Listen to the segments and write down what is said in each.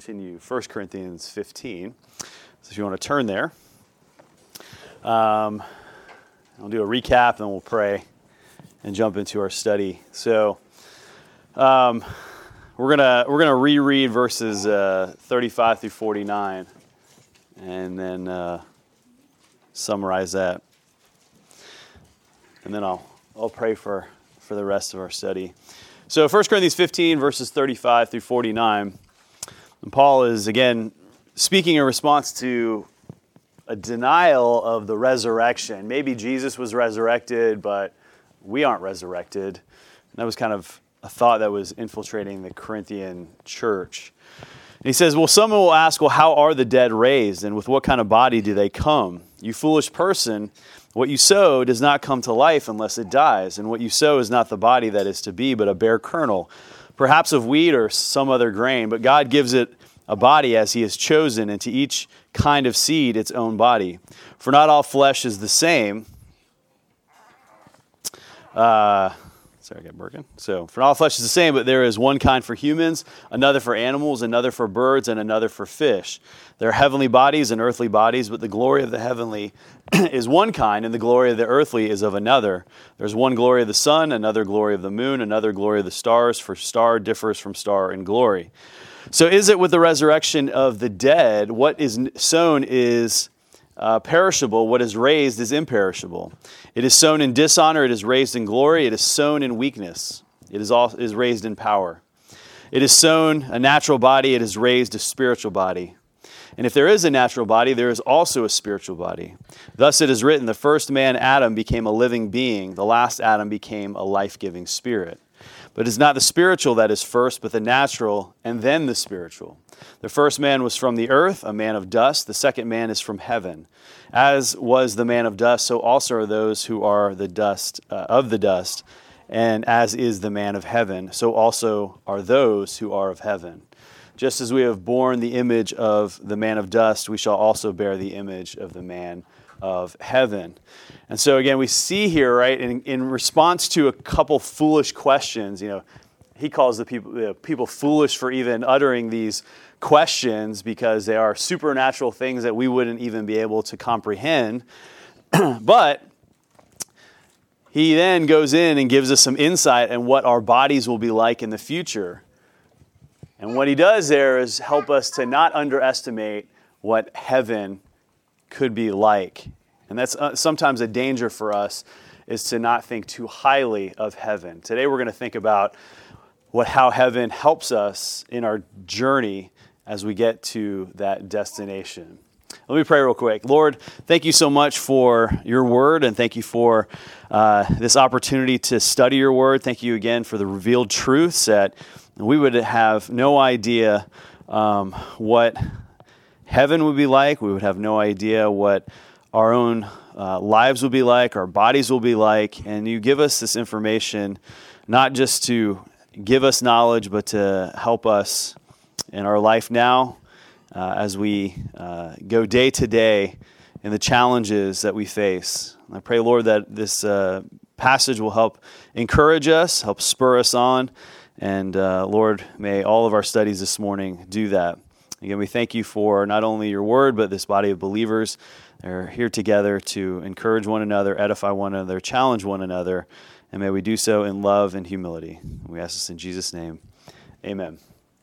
continue 1 Corinthians 15. So if you want to turn there, I'll do a recap, and we'll pray and jump into our study. So we're gonna reread verses 35 through 49, and then summarize that, and then I'll pray for the rest of our study. So 1 Corinthians 15, verses 35 through 49, and Paul is again speaking in response to a denial of the resurrection. Maybe Jesus was resurrected, but we aren't resurrected. And that was kind of a thought that was infiltrating the Corinthian church. And he says, well, someone will ask, well, how are the dead raised, and with what kind of body do they come? You foolish person, what you sow does not come to life unless it dies, and what you sow is not the body that is to be, but a bare kernel, perhaps of wheat or some other grain, but God gives it a body as he has chosen, and to each kind of seed its own body. For not all flesh is the same. Sorry, I got broken. So, for not all flesh is the same, but there is one kind for humans, another for animals, another for birds, and another for fish. There are heavenly bodies and earthly bodies, but the glory of the heavenly is one kind, and the glory of the earthly is of another. There's one glory of the sun, another glory of the moon, another glory of the stars, for star differs from star in glory. So is it with the resurrection of the dead, what is sown is perishable, what is raised is imperishable. It is sown in dishonor, it is raised in glory. It is sown in weakness, it is raised in power. It is sown a natural body, it is raised a spiritual body. And if there is a natural body, there is also a spiritual body. Thus it is written, the first man, Adam, became a living being. The last Adam became a life-giving spirit. But it is not the spiritual that is first, but the natural, and then the spiritual. The first man was from the earth, a man of dust. The second man is from heaven. As was the man of dust, so also are those who are the dust of the dust. And as is the man of heaven, so also are those who are of heaven. Just as we have borne the image of the man of dust, we shall also bear the image of the man of heaven. And so again, we see here, right, in response to a couple foolish questions, he calls the people foolish for even uttering these questions because they are supernatural things that we wouldn't even be able to comprehend. But he then goes in and gives us some insight on what our bodies will be like in the future. And what he does there is help us to not underestimate what heaven could be like. And that's sometimes a danger for us, is to not think too highly of heaven. Today we're going to think about how heaven helps us in our journey as we get to that destination. Let me pray real quick. Lord, thank you so much for your word, and thank you for this opportunity to study your word. Thank you again for the revealed truths that we would have no idea what heaven would be like. We would have no idea what our own lives will be like, our bodies will be like. And you give us this information not just to give us knowledge, but to help us in our life now as we go day to day in the challenges that we face. I pray, Lord, that this passage will help encourage us, help spur us on. And Lord, may all of our studies this morning do that. Again, we thank you for not only your word, but this body of believers. They're here together to encourage one another, edify one another, challenge one another, and may we do so in love and humility. We ask this in Jesus' name. Amen.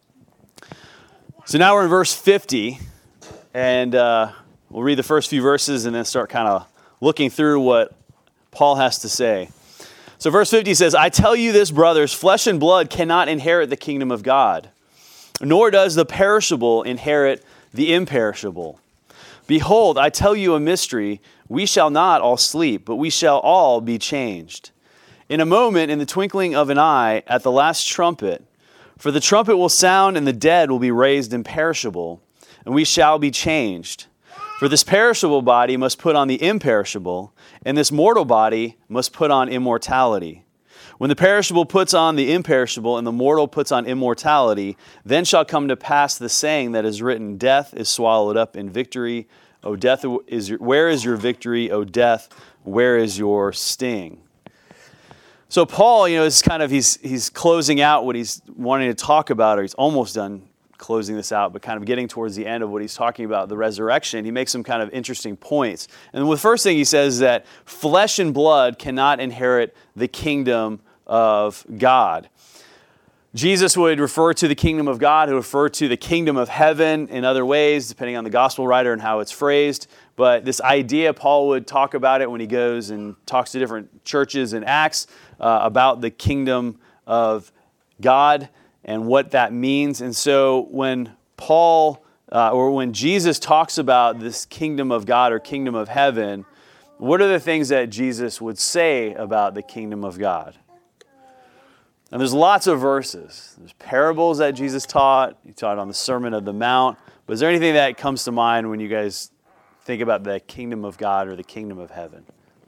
So now we're in verse 50, and we'll read the first few verses and then start kind of looking through what Paul has to say. So verse 50 says, I tell you this, brothers, flesh and blood cannot inherit the kingdom of God, nor does the perishable inherit the imperishable. Behold, I tell you a mystery. We shall not all sleep, but we shall all be changed. In a moment, in the twinkling of an eye, at the last trumpet. For the trumpet will sound, and the dead will be raised imperishable, and we shall be changed. For this perishable body must put on the imperishable, and this mortal body must put on immortality. When the perishable puts on the imperishable, and the mortal puts on immortality, then shall come to pass the saying that is written, Death is swallowed up in victory. O death, where is your victory? O death, where is your sting? So Paul, is kind of, he's closing out what he's wanting to talk about, or he's almost done closing this out, but kind of getting towards the end of what he's talking about, the resurrection, he makes some kind of interesting points. And the first thing he says is that flesh and blood cannot inherit the kingdom of God. Jesus would refer to the kingdom of God, he would refer to the kingdom of heaven in other ways, depending on the gospel writer and how it's phrased. But this idea, Paul would talk about it when he goes and talks to different churches in Acts about the kingdom of God and what that means. And so when Paul, or when Jesus talks about this kingdom of God or kingdom of heaven, what are the things that Jesus would say about the kingdom of God? And there's lots of verses. There's parables that Jesus taught. He taught on the Sermon of the Mount. But is there anything that comes to mind when you guys think about the kingdom of God or the kingdom of heaven?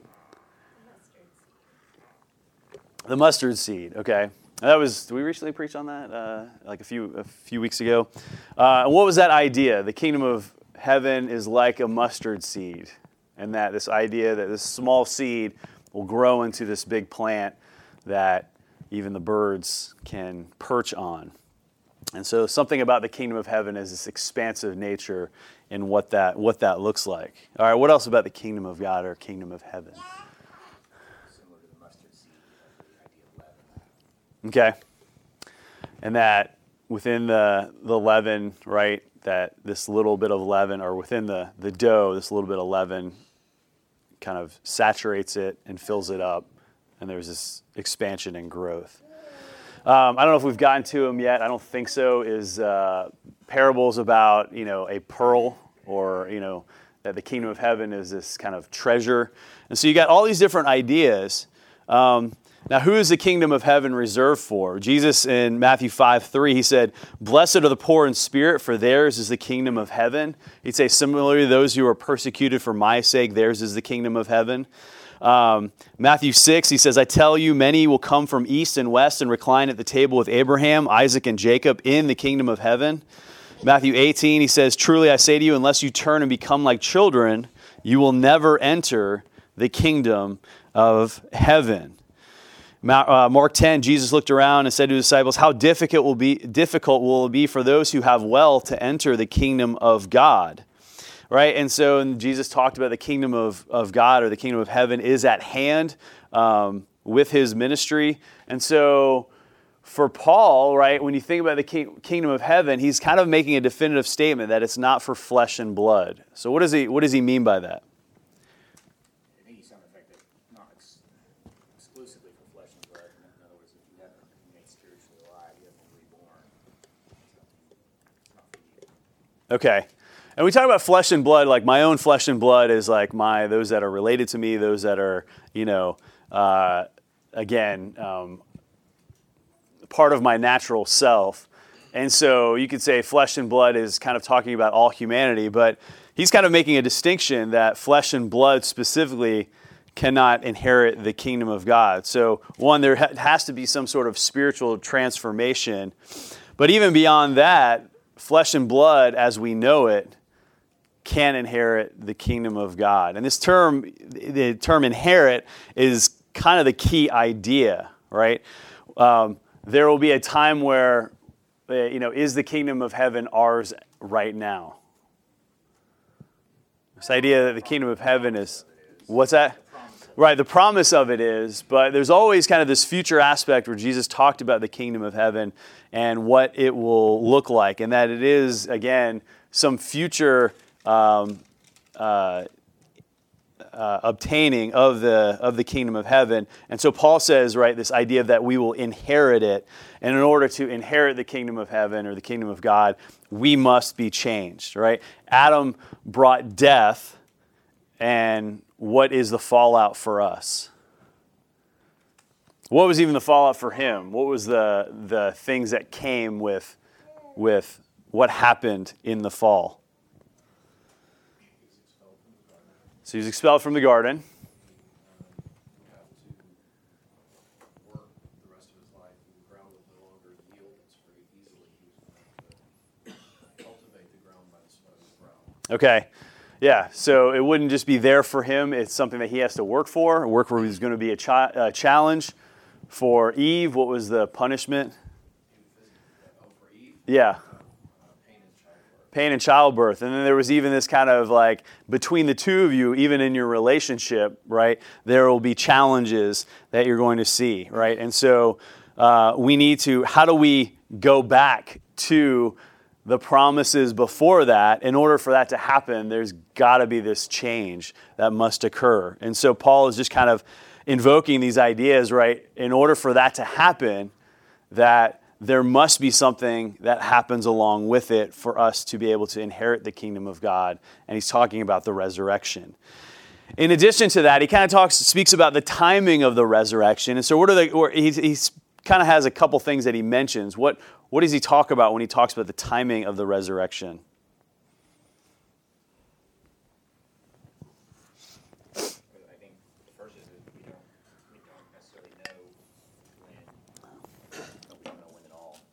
The mustard seed, okay. Did we recently preach on that? Like a few weeks ago. And what was that idea? The kingdom of heaven is like a mustard seed. And that this idea that this small seed will grow into this big plant that even the birds can perch on. And so something about the kingdom of heaven is this expansive nature in what that looks like. All right, what else about the kingdom of God or kingdom of heaven? Similar to the mustard seed, the idea of leaven. Okay. And that within the leaven, right, that this little bit of leaven, or within the dough, this little bit of leaven kind of saturates it and fills it up. And there's this expansion and growth. I don't know if we've gotten to them yet. I don't think so. Is parables about, a pearl, or, that the kingdom of heaven is this kind of treasure. And so you got all these different ideas. Now, who is the kingdom of heaven reserved for? Jesus in Matthew 5:3, he said, "Blessed are the poor in spirit, for theirs is the kingdom of heaven." He'd say, similarly, those who are persecuted for my sake, theirs is the kingdom of heaven. Matthew 6, he says, "I tell you, many will come from east and west and recline at the table with Abraham, Isaac, and Jacob in the kingdom of heaven." Matthew 18, he says, "Truly I say to you, unless you turn and become like children, you will never enter the kingdom of heaven." Mark 10, Jesus looked around and said to his disciples, "How difficult will it be for those who have wealth to enter the kingdom of God?" Right? And so Jesus talked about the kingdom of God, or the kingdom of heaven, is at hand with his ministry. And so for Paul, right, when you think about the kingdom of heaven, he's kind of making a definitive statement that it's not for flesh and blood. So what does he mean by that? I think he's on the fact that not exclusively for flesh and blood. In other words, if you haven't been made spiritually alive, you haven't been reborn. It's not for you. Okay. And we talk about flesh and blood, like my own flesh and blood is like those that are related to me, those that are, part of my natural self. And so you could say flesh and blood is kind of talking about all humanity, but he's kind of making a distinction that flesh and blood specifically cannot inherit the kingdom of God. So one, there has to be some sort of spiritual transformation. But even beyond that, flesh and blood as we know it can inherit the kingdom of God. And this term, the term inherit, is kind of the key idea, right? There will be a time where, is the kingdom of heaven ours right now? This idea that the kingdom of heaven is, what's that? Right, the promise of it is, but there's always kind of this future aspect where Jesus talked about the kingdom of heaven and what it will look like, and that it is, again, some future obtaining of the kingdom of heaven. And so Paul says, right, this idea that we will inherit it, and in order to inherit the kingdom of heaven or the kingdom of God, we must be changed, right? Adam brought death, and what is the fallout for us? What was even the fallout for him? What was the things that came with what happened in the fall? So he was expelled from the garden. Okay. Yeah, so it wouldn't just be there for him. It's something that he has to work for. Work where there's going to be a challenge. For Eve, what was the punishment? For Eve? Yeah. pain in childbirth. And then there was even this kind of like between the two of you, even in your relationship, right, there will be challenges that you're going to see, right? And so we need to, how do we go back to the promises before that? In order for that to happen, there's got to be this change that must occur. And so Paul is just kind of invoking these ideas, right? In order for that to happen, that there must be something that happens along with it for us to be able to inherit the kingdom of God. And he's talking about the resurrection. In addition to that, he kind of speaks about the timing of the resurrection. And so he's kind of has a couple things that he mentions. What does he talk about when he talks about the timing of the resurrection? I think the first is that we don't necessarily know when. We don't know when at all.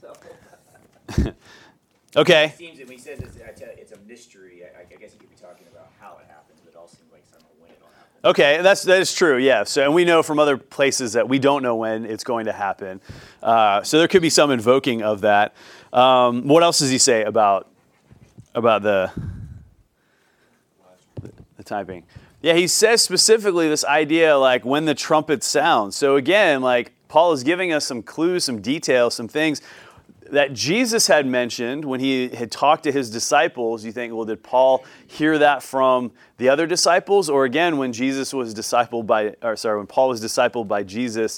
Okay. It seems that when he says it's a mystery, I guess he could be talking about how it happens, but it all seems like somehow when it'll happen. Okay, that is true, yeah. So, and we know from other places that we don't know when it's going to happen. So there could be some invoking of that. What else does he say about the typing? Yeah, he says specifically this idea like when the trumpet sounds. So again, like Paul is giving us some clues, some details, some things that Jesus had mentioned when he had talked to his disciples. You think, well, did Paul hear that from the other disciples? Or again, when Paul was discipled by Jesus,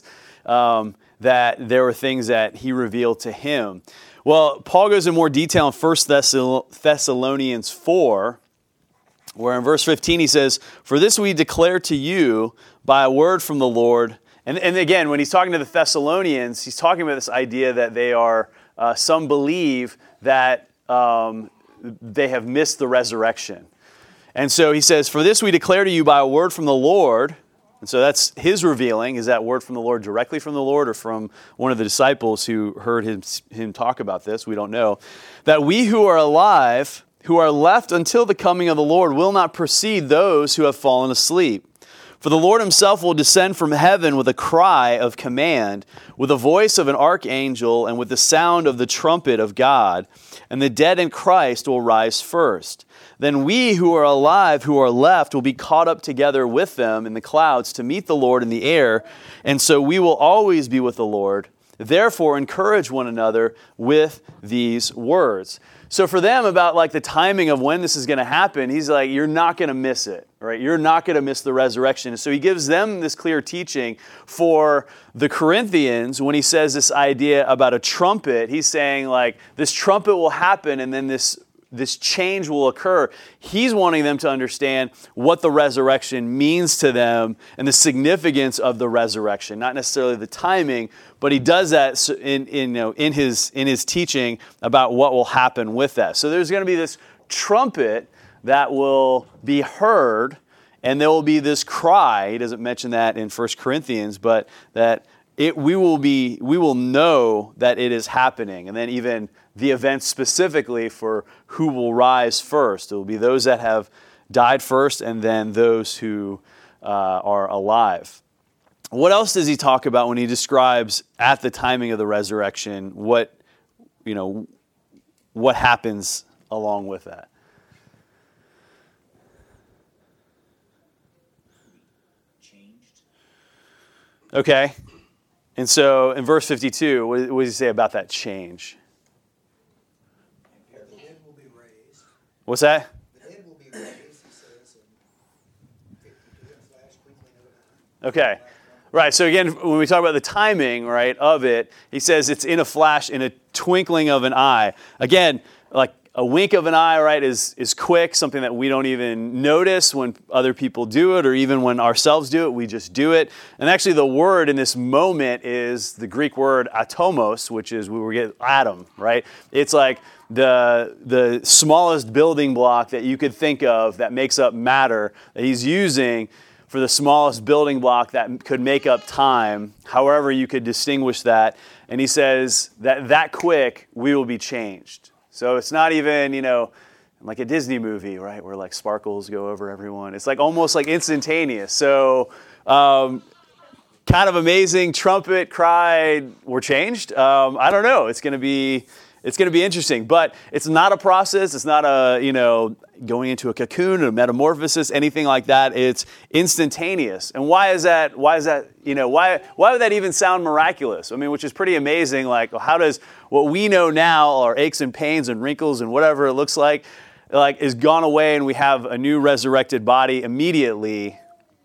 that there were things that he revealed to him. Well, Paul goes in more detail in 1 Thessalonians 4, where in verse 15 he says, "For this we declare to you by a word from the Lord." And again, when he's talking to the Thessalonians, he's talking about this idea that they are, some believe that they have missed the resurrection. And so he says, "For this we declare to you by a word from the Lord." And so that's his revealing. Is that word from the Lord directly from the Lord or from one of the disciples who heard him talk about this? We don't know. "That we who are alive, who are left until the coming of the Lord, will not precede those who have fallen asleep. For the Lord himself will descend from heaven with a cry of command, with the voice of an archangel, and with the sound of the trumpet of God. And the dead in Christ will rise first. Then we who are alive, who are left, will be caught up together with them in the clouds to meet the Lord in the air. And so we will always be with the Lord. Therefore, encourage one another with these words." So for them, about like the timing of when this is going to happen, he's like, you're not going to miss it, right? You're not going to miss the resurrection. So he gives them this clear teaching. For the Corinthians, when he says this idea about a trumpet, he's saying like this trumpet will happen and then this change will occur. He's wanting them to understand what the resurrection means to them and the significance of the resurrection, not necessarily the timing, but he does that in his teaching about what will happen with that. So there's going to be this trumpet that will be heard, and there will be this cry. He doesn't mention that in 1 Corinthians, but that we will know that it is happening, and then even the events specifically for who will rise first. It will be those that have died first, and then those who are alive. What else does he talk about when he describes at the timing of the resurrection what happens along with that? Changed. Okay. And so in verse 52, what does he say about that change? The dead will be raised. What's that? The dead will be raised, he says, in 52, in a flash, twinkling of an eye. Okay. Right, so again, when we talk about the timing, right, of it, he says it's in a flash, in a twinkling of an eye. Again, like a wink of an eye, right, is quick, something that we don't even notice when other people do it, or even when ourselves do it, we just do it. And actually the word in this moment is the Greek word atomos, which is where we get atom, right? It's like the smallest building block that you could think of that makes up matter, that he's using for the smallest building block that could make up time, however you could distinguish that. And he says that quick, we will be changed. So it's not even, like a Disney movie, right, where like sparkles go over everyone. It's like almost like instantaneous. So kind of amazing trumpet cry, we're changed. I don't know. It's going to it's going to be interesting, but it's not a process. It's not a, going into a cocoon, a metamorphosis, anything like that. It's instantaneous. And why is that? Why would that even sound miraculous? I mean, which is pretty amazing. Like, how does what we know now, our aches and pains and wrinkles and whatever it looks like is gone away and we have a new resurrected body immediately?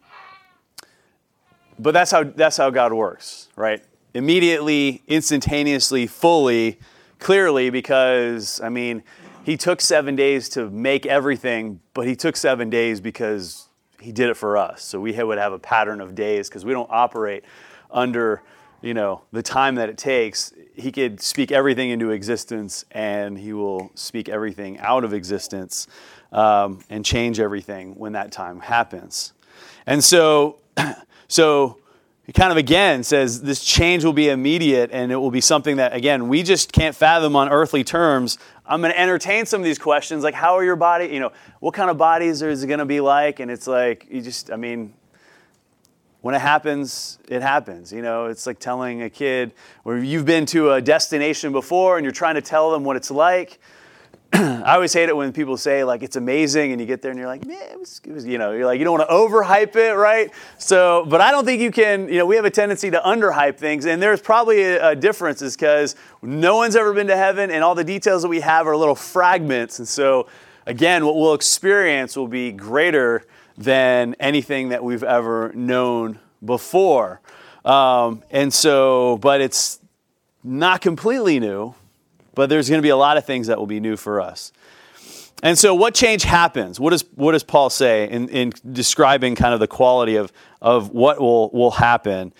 But that's how God works, right? Immediately, instantaneously, fully, clearly, because, I mean, he took 7 days to make everything, but he took 7 days because he did it for us. So we would have a pattern of days because we don't operate under, the time that it takes. He could speak everything into existence and he will speak everything out of existence and change everything when that time happens. And so he kind of again says this change will be immediate and it will be something that, again, we just can't fathom on earthly terms. I'm going to entertain some of these questions, like how are your body, what kind of bodies is it going to be like? And it's like, when it happens, it happens. It's like telling a kid where you've been to a destination before and you're trying to tell them what it's like. I always hate it when people say like it's amazing and you get there and you're like, man, it was you're like, you don't want to overhype it, right? So, but I don't think you can, we have a tendency to underhype things, and there's probably a difference is because no one's ever been to heaven and all the details that we have are little fragments. And so again, what we'll experience will be greater than anything that we've ever known before. But it's not completely new. But there's going to be a lot of things that will be new for us. And so what change happens? What does Paul say in describing kind of the quality of what will happen?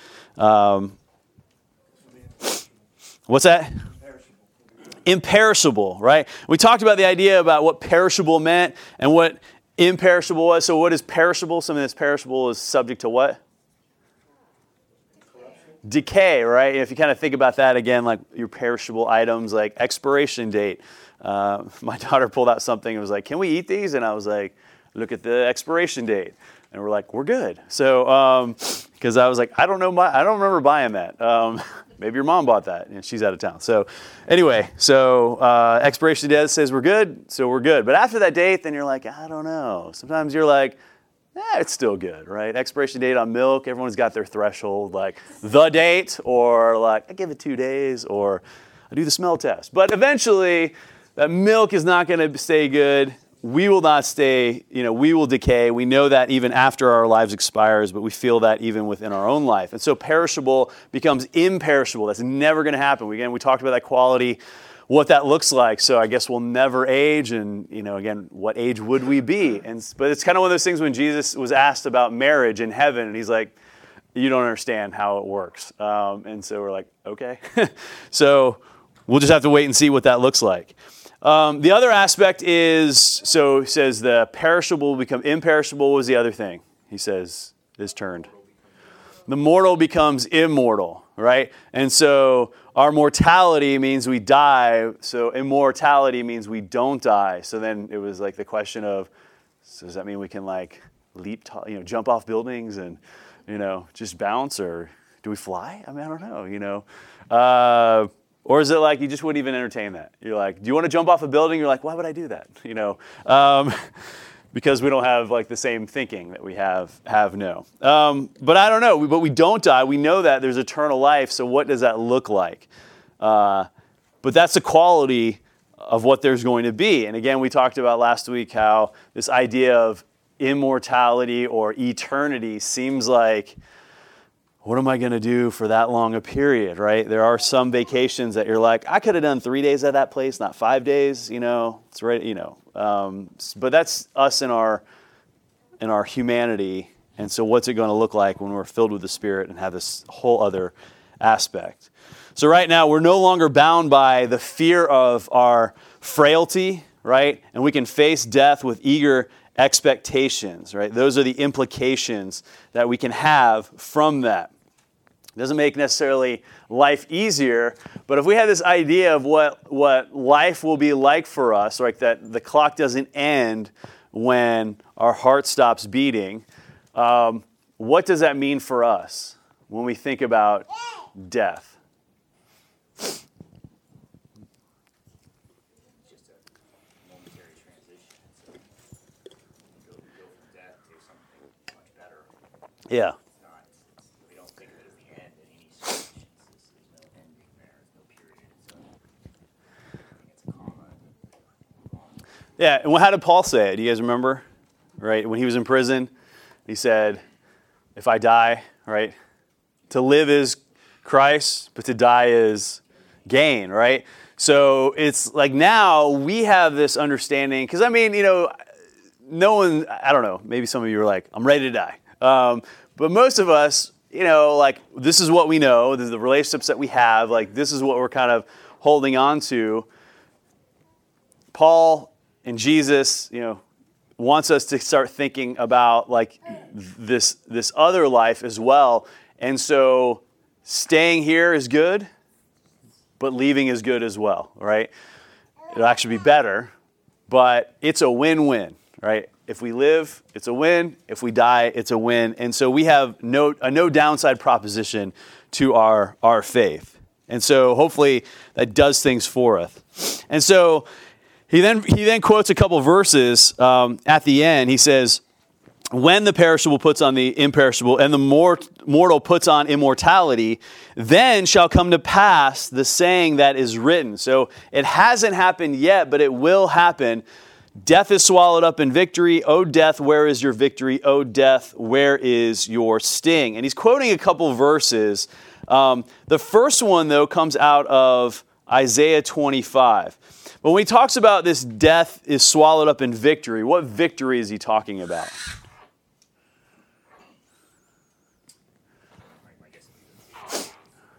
What's that? Imperishable, right? We talked about the idea about what perishable meant and what imperishable was. So what is perishable? Something that's perishable is subject to what? Decay, right? If you kind of think about that again, like your perishable items, like expiration date. My daughter pulled out something and was like, "Can we eat these?" And I was like, "Look at the expiration date." And we're like, "We're good." So, because I was like, I don't remember buying that. Maybe your mom bought that, and she's out of town. So, anyway, expiration date says we're good, so we're good. But after that date, then you're like, I don't know. Sometimes you're like, it's still good, right? Expiration date on milk, everyone's got their threshold, like the date, or like I give it 2 days, or I do the smell test. But eventually, that milk is not going to stay good. We will not stay, we will decay. We know that even after our lives expires, but we feel that even within our own life. And so perishable becomes imperishable. That's never going to happen. We talked about that quality, what that looks like. So I guess we'll never age. And, again, what age would we be? But it's kind of one of those things when Jesus was asked about marriage in heaven, and he's like, you don't understand how it works. And so we're like, okay. So we'll just have to wait and see what that looks like. The other aspect is, so he says the perishable will become imperishable. What was the other thing? He says is turned. The mortal becomes immortal, right? And so our mortality means we die. So immortality means we don't die. So then it was like the question of, so does that mean we can like leap, jump off buildings and, just bounce, or do we fly? I mean, I don't know, or is it like you just wouldn't even entertain that? You're like, do you want to jump off a building? You're like, why would I do that? Because we don't have like the same thinking that we have no. But I don't know. But we don't die. We know that there's eternal life. So what does that look like? But that's the quality of what there's going to be. And again, we talked about last week how this idea of immortality or eternity seems like, what am I going to do for that long a period, right? There are some vacations that you're like, I could have done 3 days at that place, not 5 days, it's right, but that's us in our humanity. And so what's it going to look like when we're filled with the Spirit and have this whole other aspect? So right now, we're no longer bound by the fear of our frailty, right? And we can face death with eager expectations, right? Those are the implications that we can have from that. It doesn't make necessarily life easier, but if we have this idea of what life will be like for us, like that the clock doesn't end when our heart stops beating, what does that mean for us when we think about death? Yeah. It's not, we don't think of it as the end in any stretch. There's no ending there. There's no period. I think it's a comma. Move on. Yeah, and how did Paul say it? Do you guys remember? Right, when he was in prison, he said, if I die, right, to live is Christ, but to die is gain, right? So it's like now we have this understanding, because I mean, no one, I don't know, maybe some of you are like, I'm ready to die. But most of us, like this is what we know, this is the relationships that we have, like this is what we're kind of holding on to. Paul and Jesus, wants us to start thinking about like this other life as well. And so staying here is good, but leaving is good as well, right? It'll actually be better, but it's a win-win, right? If we live, it's a win. If we die, it's a win. And so we have a no downside proposition to our faith. And so hopefully that does things for us. And so he then quotes a couple verses at the end. He says, when the perishable puts on the imperishable and the mortal puts on immortality, then shall come to pass the saying that is written. So it hasn't happened yet, but it will happen. Death is swallowed up in victory. O death, where is your victory? O death, where is your sting? And he's quoting a couple verses. The first one, though, comes out of Isaiah 25. When he talks about this death is swallowed up in victory, what victory is he talking about? I guess it's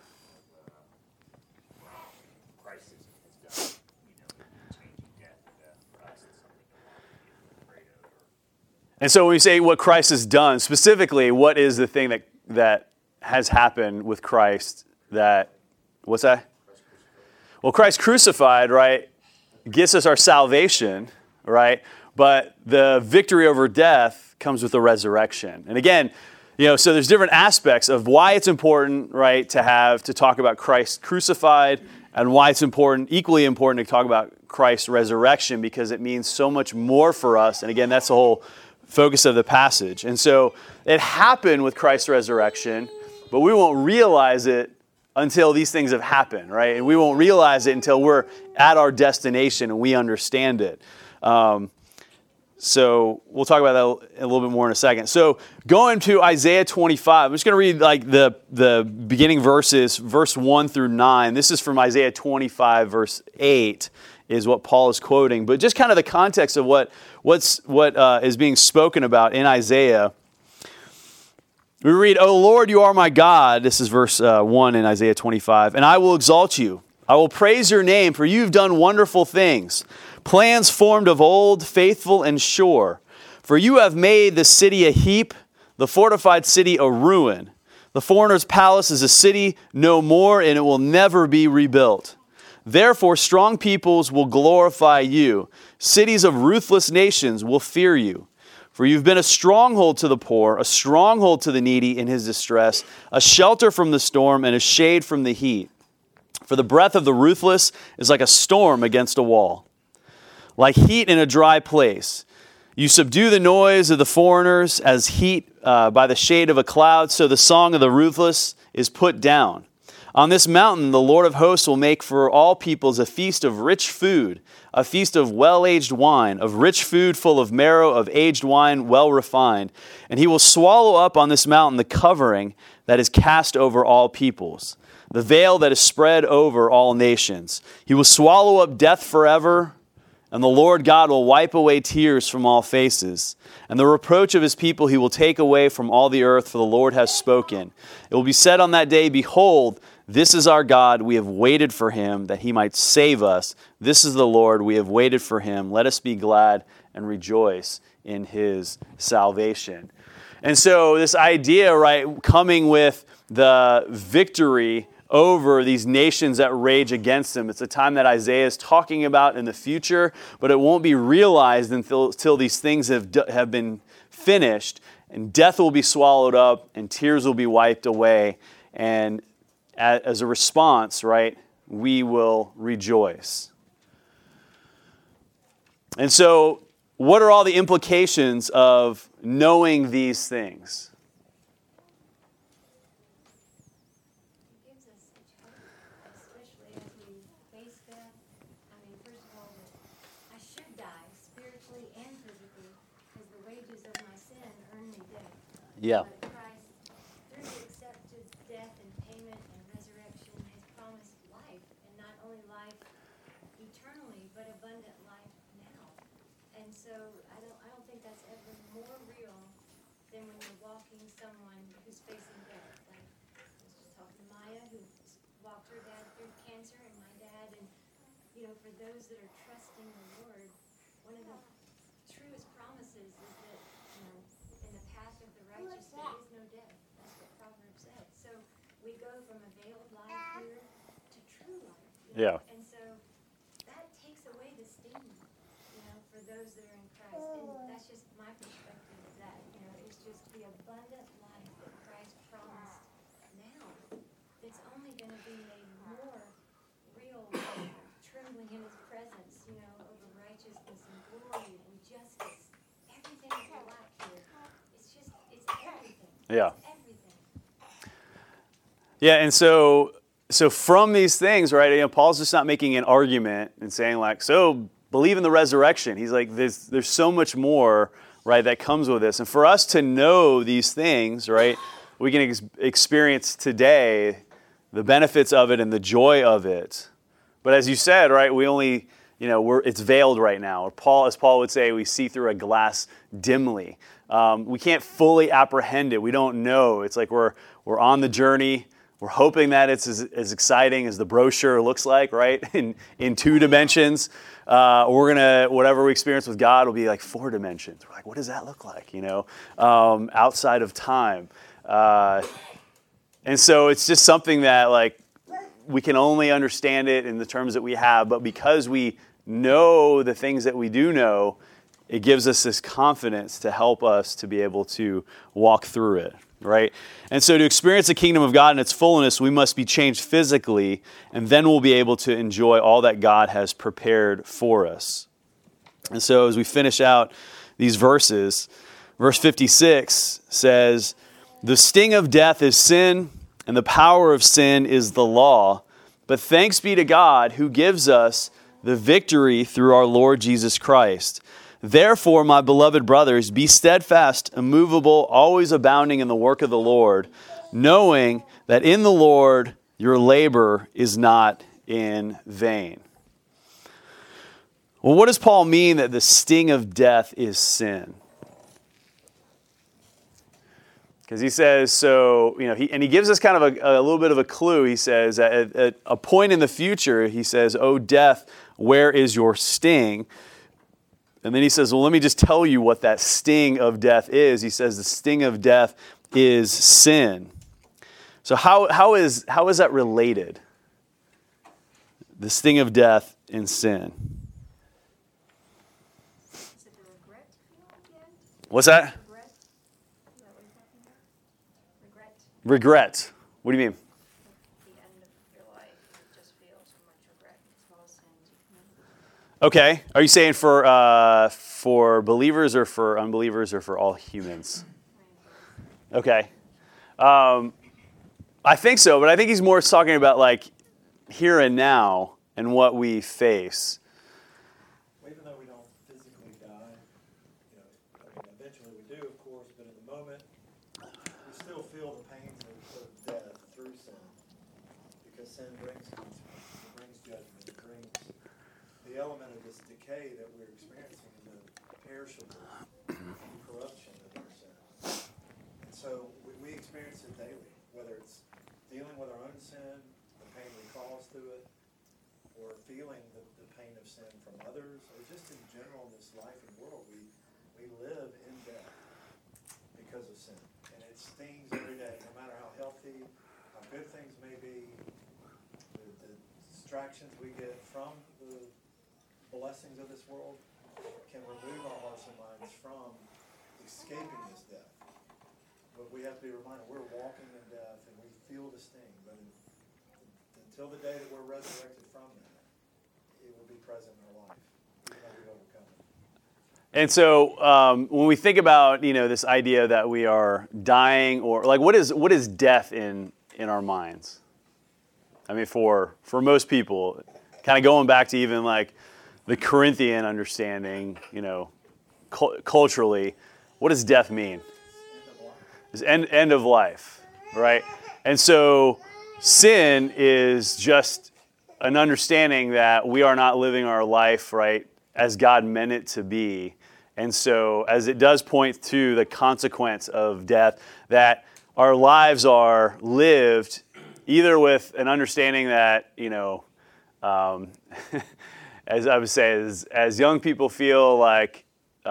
Christ has done, changing death for us is something to be afraid of. And so when we say what Christ has done, specifically, what is the thing that has happened with Christ what's that? Well, Christ crucified, right, gets us our salvation, right? But the victory over death comes with the resurrection. And again, so there's different aspects of why it's important, right, to talk about Christ crucified, and why it's equally important to talk about Christ's resurrection, because it means so much more for us. And again, that's the whole focus of the passage. And so it happened with Christ's resurrection, but we won't realize it until these things have happened, right? And we won't realize it until we're at our destination and we understand it. So we'll talk about that a little bit more in a second. So going to Isaiah 25, I'm just going to read like the beginning verses, verse 1 through 9. This is from Isaiah 25, verse 8, is what Paul is quoting. But just kind of the context of what is being spoken about in Isaiah. We read, O Lord, you are my God. This is verse 1 in Isaiah 25. And I will exalt you. I will praise your name, for you've done wonderful things. Plans formed of old, faithful and sure. For you have made the city a heap, the fortified city a ruin. The foreigner's palace is a city no more, and it will never be rebuilt. Therefore, strong peoples will glorify you. Cities of ruthless nations will fear you. For you've been a stronghold to the poor, a stronghold to the needy in his distress, a shelter from the storm and a shade from the heat. For the breath of the ruthless is like a storm against a wall, like heat in a dry place. You subdue the noise of the foreigners as heat by the shade of a cloud, so the song of the ruthless is put down. On this mountain, the Lord of hosts will make for all peoples a feast of rich food, a feast of well-aged wine, of rich food full of marrow, of aged wine well refined. And he will swallow up on this mountain the covering that is cast over all peoples, the veil that is spread over all nations. He will swallow up death forever, and the Lord God will wipe away tears from all faces. And the reproach of his people he will take away from all the earth, for the Lord has spoken. It will be said on that day, behold, this is our God, we have waited for him, that he might save us. This is the Lord, we have waited for him. Let us be glad and rejoice in his salvation. And so this idea, right, coming with the victory over these nations that rage against him. It's a time that Isaiah is talking about in the future, but it won't be realized until these things have been finished, and death will be swallowed up, and tears will be wiped away, and as a response, right, we will rejoice. And so, what are all the implications of knowing these things? Yeah. But Christ, through the accepted death and payment and resurrection, has promised life, and not only life eternally, but abundant life now. And so I don't think that's ever more real than when you're walking someone who's facing death. Like I was just talking to Maya, who walked her dad through cancer, and my dad, and for those that are trusting the Lord, one of the truest promises is that in the path of the righteous there is no death. That's what Proverbs said. So we go from a veiled life here to true life. Yeah. And so that takes away the sting, for those that are in Christ. And that's just my perspective of that. It's just the abundant life that Christ promised now. It's only going to be made more real, trembling in His presence, over righteousness and glory and justice. Everything that we lack here. It's everything. Yeah. It's everything. Yeah, and so from these things, right, Paul's just not making an argument and saying like, so believe in the resurrection. He's like, there's so much more, right, that comes with this. And for us to know these things, right, we can experience today the benefits of it and the joy of it. But as you said, right, we only, it's veiled right now. Or as Paul would say, we see through a glass dimly. We can't fully apprehend it. We don't know. It's like we're on the journey. We're hoping that it's as exciting as the brochure looks like, right? In 2 dimensions. Whatever we experience with God will be like 4 dimensions. We're like, what does that look like, outside of time? And so it's just something that like we can only understand it in the terms that we have, but because we know the things that we do know, it gives us this confidence to help us to be able to walk through it, right? And so to experience the kingdom of God in its fullness, we must be changed physically, and then we'll be able to enjoy all that God has prepared for us. And so as we finish out these verses, verse 56 says, "The sting of death is sin, and the power of sin is the law. But thanks be to God who gives us the victory through our Lord Jesus Christ. Therefore, my beloved brothers, be steadfast, immovable, always abounding in the work of the Lord, knowing that in the Lord your labor is not in vain." Well, what does Paul mean that the sting of death is sin? Because he says, he gives us kind of a little bit of a clue. He says, at a point in the future, he says, "O death, where is your sting?" And then he says, well, let me just tell you what that sting of death is. He says the sting of death is sin. So how is that related? The sting of death and sin. Is it the regret feel at the end? What's that? Regret? Is that what you're talking about? Regret? Regret. What do you mean? The end of your life, you just feel so much regret. It's all sins you committed. Okay. Are you saying for believers or for unbelievers or for all humans? Okay. I think so, but I think he's more talking about like here and now and what we face. Even though we don't physically die, eventually we do, of course, but in the moment, we still feel the pains of death through sin. Because sin brings consequences, it brings judgment, it brings the element of this decay that we're experiencing in the perishable corruption of our sin. And so we experience it daily, whether it's dealing with our own sin, the pain we cause through it, or feeling the pain of sin from others, or just in general in this life and world, we live in death because of sin. And it stings every day, no matter how healthy, how good things may be, the distractions we get from the blessings of this world can remove our hearts and minds from escaping this death. But we have to be reminded we're walking in death and we feel the sting, but until the day that we're resurrected from that, it will be present in our life, even though we've overcome it. And so when we think about, this idea that we are dying or like what is death in our minds? I mean, for most people, kind of going back to even like the Corinthian understanding, culturally, what does death mean? Is end of life, right? And so sin is just an understanding that we are not living our life, right, as God meant it to be. And so as it does point to the consequence of death, that our lives are lived either with an understanding that, as I would say, as young people feel like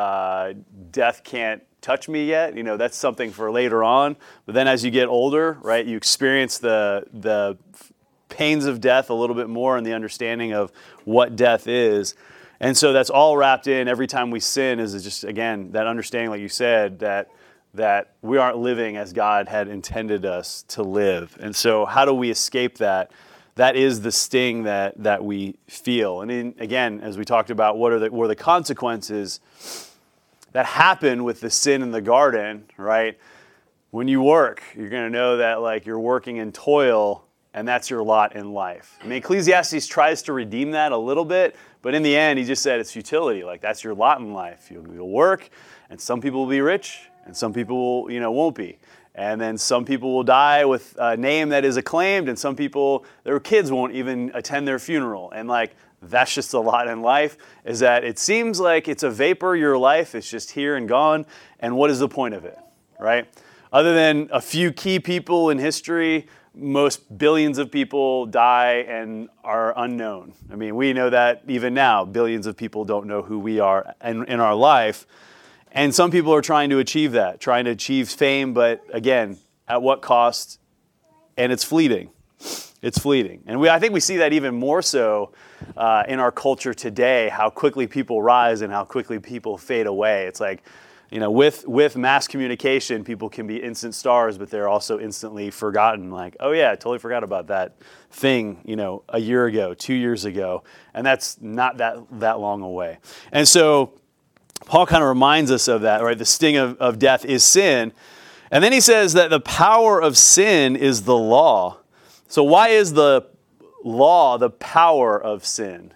death can't touch me yet, that's something for later on. But then as you get older, right, you experience the pains of death a little bit more and the understanding of what death is. And so that's all wrapped in every time we sin is just, again, that understanding, like you said, that we aren't living as God had intended us to live. And so how do we escape that? That is the sting that we feel. And again, as we talked about, what were the consequences that happen with the sin in the garden, right? When you work, you're going to know that like you're working in toil, and that's your lot in life. I mean, Ecclesiastes tries to redeem that a little bit, but in the end, he just said it's futility. Like that's your lot in life. You'll work, and some people will be rich, and some people won't be. And then some people will die with a name that is acclaimed, and some people, their kids won't even attend their funeral. And like, that's just a lot in life, is that it seems like it's a vapor, your life, it's just here and gone. And what is the point of it, right? Other than a few key people in history, most billions of people die and are unknown. I mean, we know that even now, billions of people don't know who we are in our life. And some people are trying to achieve that, trying to achieve fame, but again, at what cost? And it's fleeting. It's fleeting. And I think we see that even more so in our culture today, how quickly people rise and how quickly people fade away. It's like, with mass communication, people can be instant stars, but they're also instantly forgotten. Like, oh yeah, I totally forgot about that thing, a year ago, 2 years ago. And that's not that long away. And so Paul kind of reminds us of that, right? The sting of death is sin. And then he says that the power of sin is the law. So why is the law the power of sin?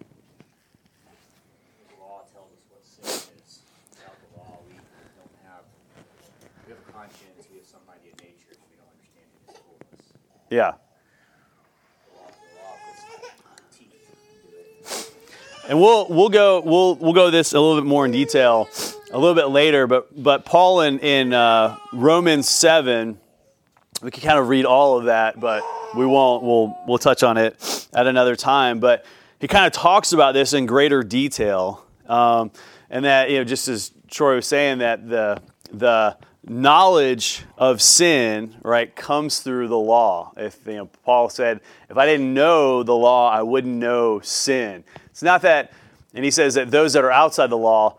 The law tells us what sin is. Without the law, we have a conscience, we have some idea of nature, we don't understand its fullness. Yeah. The law puts teeth into it. And we'll go this a little bit more in detail a little bit later, but Paul in Romans 7, we can kind of read all of that, but we won't. We'll touch on it at another time. But he kind of talks about this in greater detail, and that just as Troy was saying, that the knowledge of sin, right, comes through the law. If Paul said, if I didn't know the law, I wouldn't know sin. It's not that, and he says that those that are outside the law,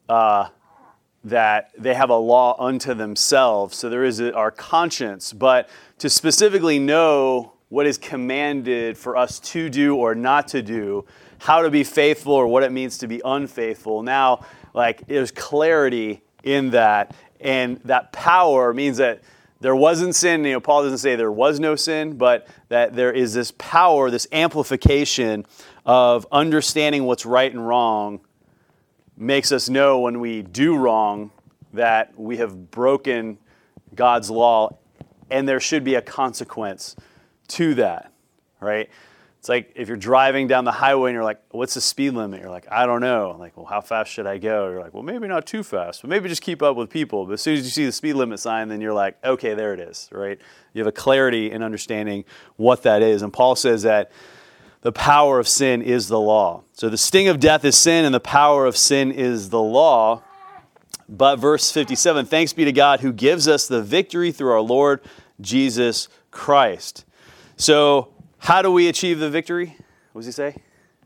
that they have a law unto themselves. So there is our conscience, but to specifically know what is commanded for us to do or not to do, how to be faithful or what it means to be unfaithful. Now, like, there's clarity in that, and that power means that there wasn't sin. Paul doesn't say there was no sin, but that there is this power, this amplification of understanding what's right and wrong, makes us know when we do wrong that we have broken God's law, and there should be a consequence to that, right? It's like if you're driving down the highway and you're like, what's the speed limit? You're like, I don't know. I'm like, well, how fast should I go? You're like, well, maybe not too fast, but maybe just keep up with people. But as soon as you see the speed limit sign, then you're like, okay, there it is, right? You have a clarity in understanding what that is. And Paul says that the power of sin is the law. So the sting of death is sin, and the power of sin is the law. But verse 57, thanks be to God who gives us the victory through our Lord Jesus Christ. So how do we achieve the victory? What does he say?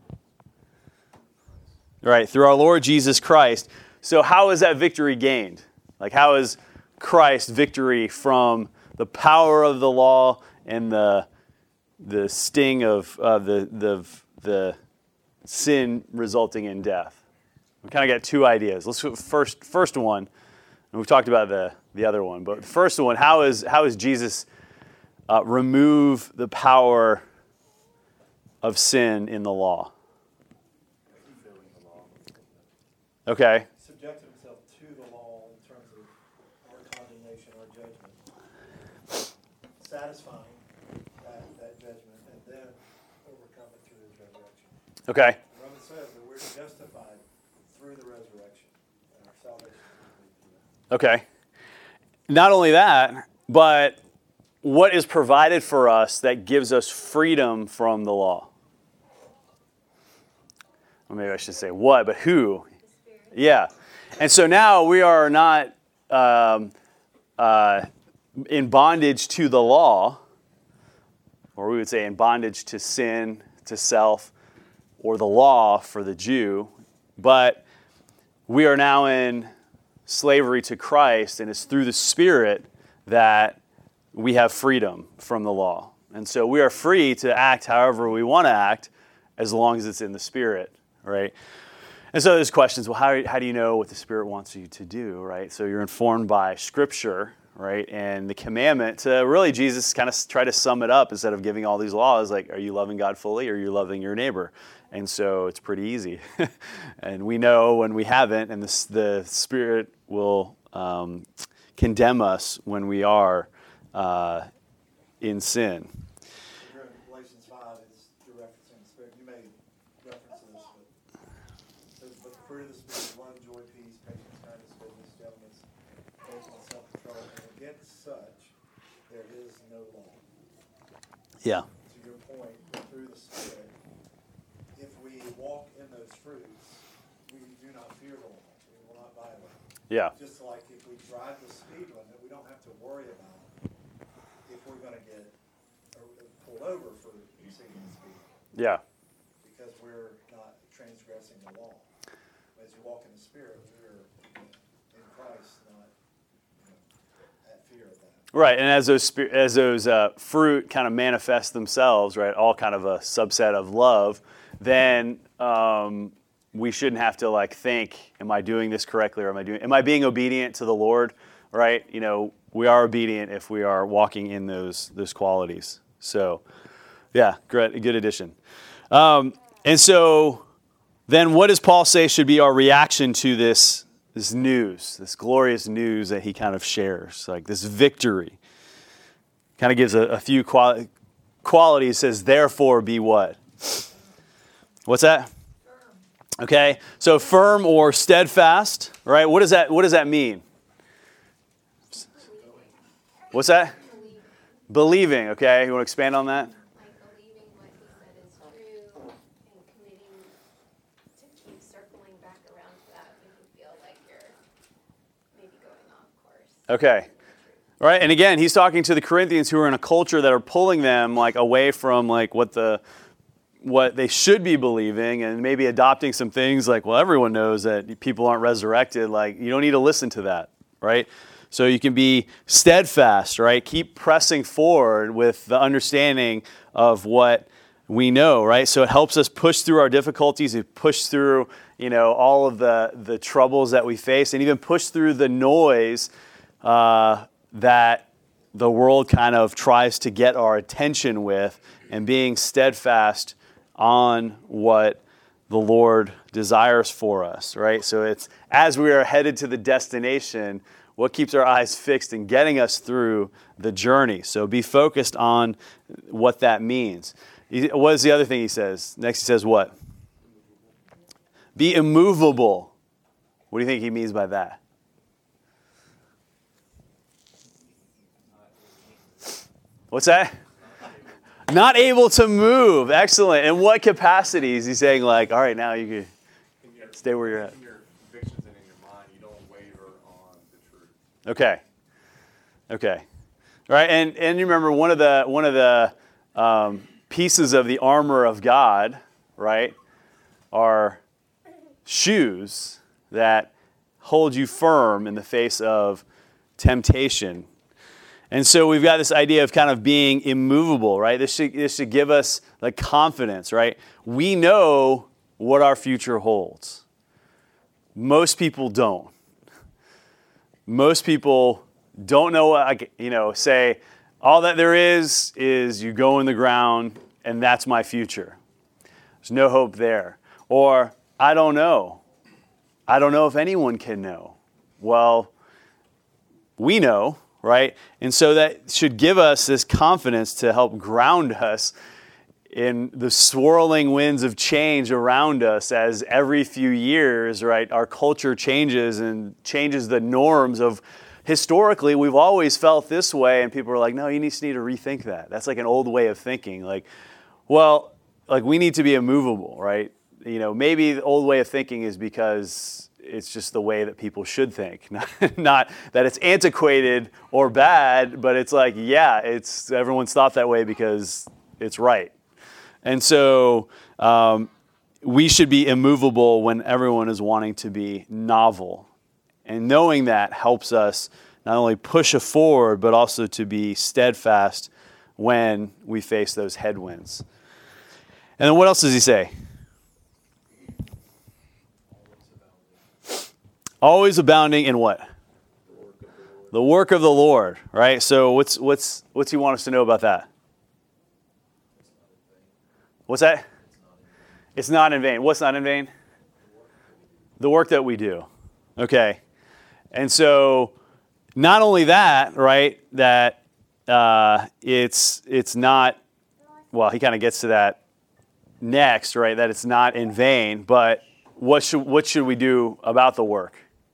Right, through our Lord Jesus Christ. So how is that victory gained? Like, how is Christ's victory from the power of the law and the sting of the sin resulting in death? We kind of got two ideas. Let's go first one, and we've talked about the other one. But the first one, how is Jesus remove the power of sin in the law? Okay. Subject himself to the law in terms of our condemnation, our judgment. satisfying that judgment, and then overcome it through his resurrection. Okay. Romans says that we're justified through the resurrection, and our salvation is complete through that. Okay. Not only that, but what is provided for us that gives us freedom from the law? Well, maybe I should say what, but who? The Spirit. Yeah. And so now we are not in bondage to the law, or we would say in bondage to sin, to self, or the law for the Jew, but we are now in slavery to Christ, and it's through the Spirit that we have freedom from the law. And so we are free to act however we want to act as long as it's in the Spirit, right? And so there's questions, well, how do you know what the Spirit wants you to do, right? So you're informed by Scripture, right? And the commandment to really, Jesus kind of tried to sum it up instead of giving all these laws, like, are you loving God fully or are you loving your neighbor? And so it's pretty easy. And we know when we haven't, and the Spirit will condemn us when we are in sin. Here in Galatians 5, it's you're referencing the Spirit. You may reference this, but it says, but the fruit of the Spirit is love, joy, peace, patience, kindness, goodness, gentleness, faithfulness, self-control, and against such there is no law. Yeah. To your point, through the Spirit, if we walk in those fruits, we do not fear the law. We will not violate. Yeah. Just like if we drive the speed limit, we don't have to worry about if we're going to get pulled over for exceeding the speed limit, Yeah. because we're not transgressing the law. As you walk in the Spirit, we're in Christ, not at fear of that. Right, and as those fruit kind of manifest themselves, right, all kind of a subset of love, then we shouldn't have to like think, am I doing this correctly, or am I being obedient to the Lord, right? You know, we are obedient if we are walking in those qualities. So, yeah, good addition. And so, then what does Paul say should be our reaction to this news, this glorious news that he kind of shares, like this victory? Kind of gives a few qualities. Says, therefore, be what? What's that? Okay, so firm or steadfast, right? What does that mean? What's that? Believing, okay. You want to expand on that? Like believing what he said is true and committing to keep circling back around to that when you feel like you're maybe going off course. Okay. All right, and again, he's talking to the Corinthians who are in a culture that are pulling them like away from like what they should be believing, and maybe adopting some things like, well, everyone knows that people aren't resurrected. Like, you don't need to listen to that, right? So you can be steadfast, right? Keep pressing forward with the understanding of what we know, right? So it helps us push through our difficulties, it push through, all of the troubles that we face, and even push through the noise that the world kind of tries to get our attention with, and being steadfast on what the Lord desires for us, right? So it's as we are headed to the destination, what keeps our eyes fixed and getting us through the journey. So be focused on what that means. What is the other thing he says? Next he says what? Be immovable. What do you think he means by that? What's that? Not able to move. Excellent. In what capacity is he saying, like, all right, now you can stay where you're at? In your convictions and in your mind, you don't waver on the truth. Okay. All right, and you remember one of the pieces of the armor of God, right, are shoes that hold you firm in the face of temptation. And so we've got this idea of kind of being immovable, right? This should give us like confidence, right? We know what our future holds. Most people don't. Most people don't know what, say, all that there is you go in the ground and that's my future. There's no hope there. Or, I don't know. I don't know if anyone can know. Well, we know. right? And so that should give us this confidence to help ground us in the swirling winds of change around us as every few years, right, our culture changes and changes the norms of historically we've always felt this way, and people are like, no, you just need to rethink that. That's like an old way of thinking. Like, well, like we need to be immovable, right? Maybe the old way of thinking is because it's just the way that people should think, not that it's antiquated or bad, but it's like, yeah, everyone's thought that way because it's right. And so we should be immovable when everyone is wanting to be novel. And knowing that helps us not only push forward, but also to be steadfast when we face those headwinds. And then what else does he say? Always abounding in what? The work of the Lord, right? So what's he want us to know about that? What's that? It's not in vain. What's not in vain? The work that we do. Okay. And so not only that, right, that it's not, well, he kind of gets to that next, right, that it's not in vain, but what should we do about the work?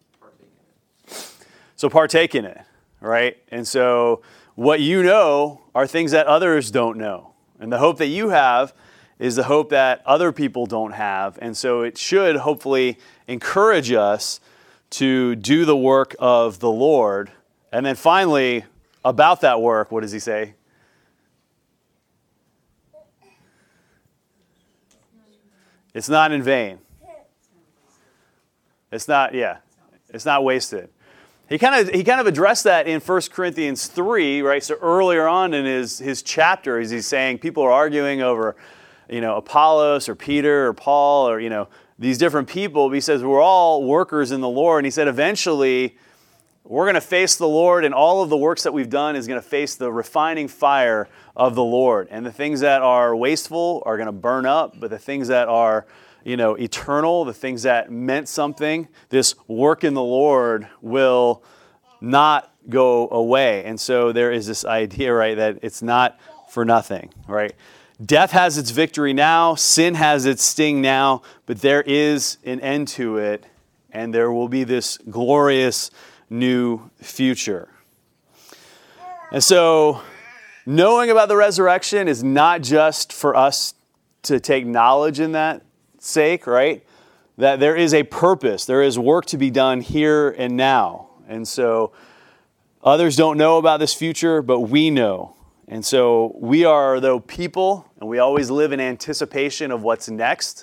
So partake in it, right? And so what you know are things that others don't know. And the hope that you have is the hope that other people don't have. And so it should hopefully encourage us to do the work of the Lord. And then finally, about that work, what does he say? It's not in vain. It's not wasted. He kind of addressed that in 1 Corinthians 3, right? So earlier on in his chapter, as he's saying people are arguing over, Apollos or Peter or Paul or, these different people. But he says we're all workers in the Lord. And he said eventually we're going to face the Lord, and all of the works that we've done is going to face the refining fire of the Lord. And the things that are wasteful are going to burn up, but the things that are eternal, the things that meant something, this work in the Lord will not go away. And so there is this idea, right, that it's not for nothing, right? Death has its victory now, sin has its sting now, but there is an end to it, and there will be this glorious new future. And so knowing about the resurrection is not just for us to take knowledge in that sake, right? That there is a purpose. There is work to be done here and now. And so others don't know about this future, but we know. And so we are, though, people, and we always live in anticipation of what's next.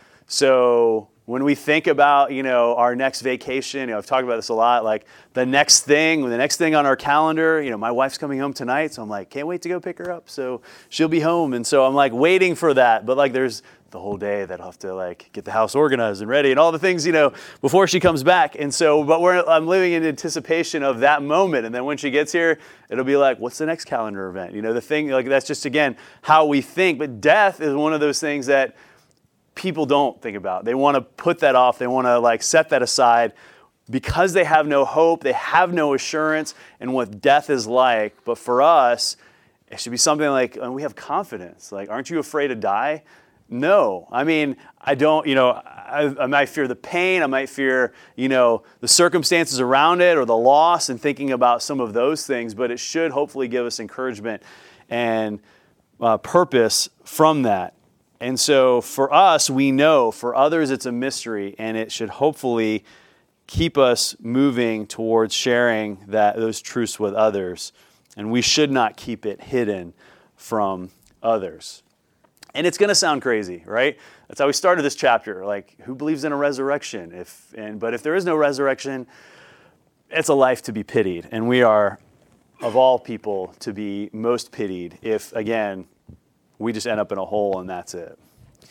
So when we think about, our next vacation, I've talked about this a lot, like the next thing on our calendar, my wife's coming home tonight, so I'm like, can't wait to go pick her up. So she'll be home. And so I'm like waiting for that. But like there's the whole day that I'll have to like get the house organized and ready and all the things, before she comes back. And so, but I'm living in anticipation of that moment. And then when she gets here, it'll be like, what's the next calendar event? The thing, like that's just, again, how we think. But death is one of those things that people don't think about. They want to put that off. They want to like set that aside because they have no hope. They have no assurance in what death is like. But for us, it should be something like, and we have confidence. Like, aren't you afraid to die? No. I mean, I don't, I might fear the pain. I might fear, the circumstances around it or the loss and thinking about some of those things. But it should hopefully give us encouragement and purpose from that. And so for us, we know. For others, it's a mystery. And it should hopefully keep us moving towards sharing those truths with others. And we should not keep it hidden from others. And it's going to sound crazy, right? That's how we started this chapter. Like, who believes in a resurrection? But if there is no resurrection, it's a life to be pitied. And we are, of all people, to be most pitied if, again, we just end up in a hole and that's it.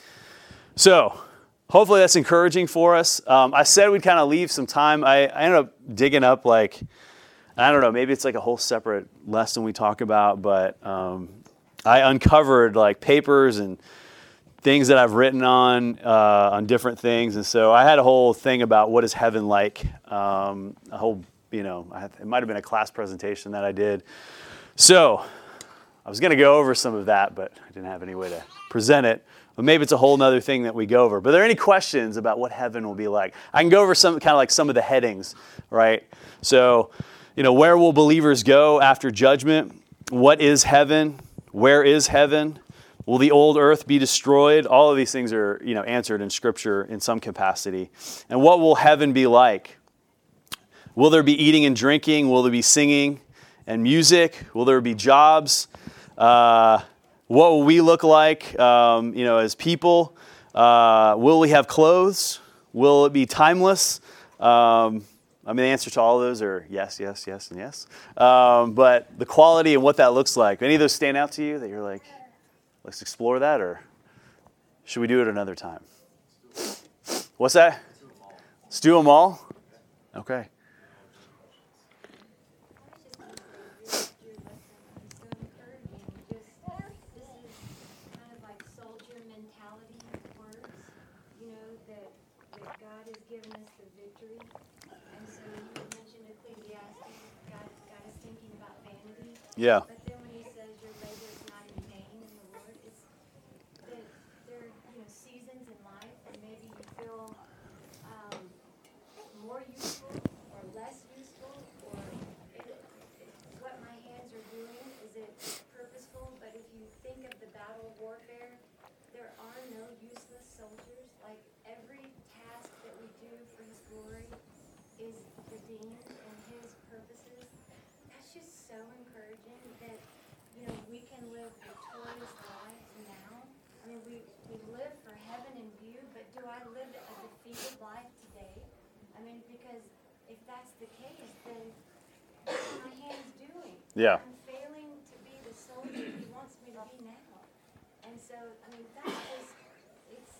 So, hopefully that's encouraging for us. I said we'd kind of leave some time. I ended up digging up, like, I don't know, maybe it's like a whole separate lesson we talk about, but I uncovered like papers and things that I've written on different things. And so I had a whole thing about what is heaven like, a whole it might have been a class presentation that I did. So I was going to go over some of that, but I didn't have any way to present it. But maybe it's a whole nother thing that we go over. But are there any questions about what heaven will be like? I can go over some of the headings, right? So, where will believers go after judgment? What is heaven? Where is heaven? Will the old earth be destroyed? All of these things are, answered in Scripture in some capacity. And what will heaven be like? Will there be eating and drinking? Will there be singing and music? Will there be jobs? What will we look like, as people? Will we have clothes? Will it be timeless? The answer to all of those are yes, yes, yes, and yes. But the quality and what that looks like, any of those stand out to you that you're like, let's explore that, or should we do it another time? What's that? Let's do them all? Okay. Yeah. But then when he says your labor is not in vain in the Lord, it's that there are seasons in life, and maybe you feel more useful or less useful, or what my hands are doing, is it purposeful? But if you think of the battle warfare, there are no useless soldiers. Like every task that we do for His glory is redeemed and His purposes. That's just so encouraging that, we can live victorious lives now. We live for heaven in view, but do I live a defeated life today? Because if that's the case, then what are my hands doing? Yeah. I'm failing to be the soldier He wants me to be now. And so, that is, it's,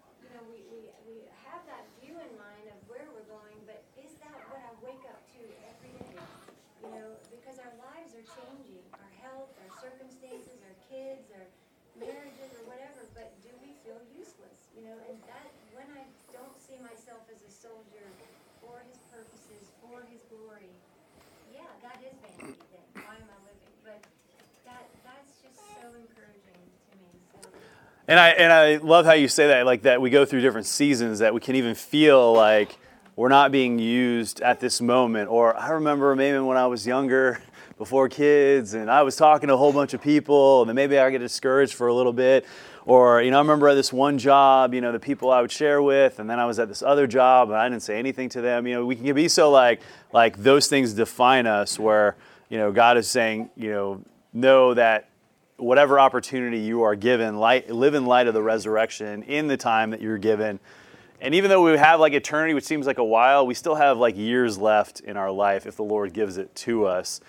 we have that view in mind of where we're going, but is that what I wake up to every day? Because our lives are changing, our health, our circumstances, our kids, our marriages, or whatever, but do we feel useless? And that, when I don't see myself as a soldier for His purposes, for His glory, yeah, that is vanity then. Why am I living? But that's just so encouraging to me. So. And I love how you say that, like that we go through different seasons, that we can even feel like we're not being used at this moment. Or I remember maybe when I was younger, before kids, and I was talking to a whole bunch of people, and then maybe I get discouraged for a little bit. Or, I remember at this one job, the people I would share with, and then I was at this other job, and I didn't say anything to them. We can be so like those things define us, where, God is saying, know that whatever opportunity you are given, live in light of the resurrection in the time that you're given. And even though we have like eternity, which seems like a while, we still have like years left in our life if the Lord gives it to us,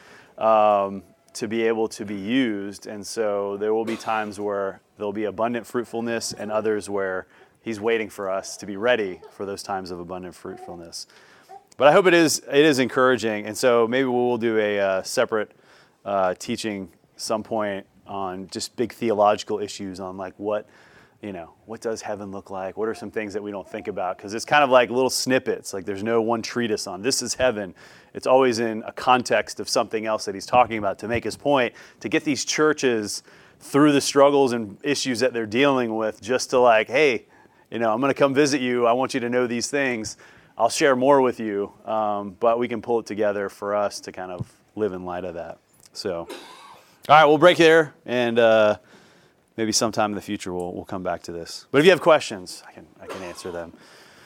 to be able to be used. And so there will be times where there'll be abundant fruitfulness, and others where He's waiting for us to be ready for those times of abundant fruitfulness. But I hope it is encouraging. And so maybe we'll do a separate teaching some point on just big theological issues on like what does heaven look like? What are some things that we don't think about? Because it's kind of like little snippets. Like there's no one treatise on this is heaven. It's always in a context of something else that he's talking about to make his point, to get these churches through the struggles and issues that they're dealing with, just to like, hey, I'm going to come visit you. I want you to know these things. I'll share more with you, but we can pull it together for us to kind of live in light of that. So, all right, we'll break there, and maybe sometime in the future we'll come back to this. But if you have questions, I can answer them.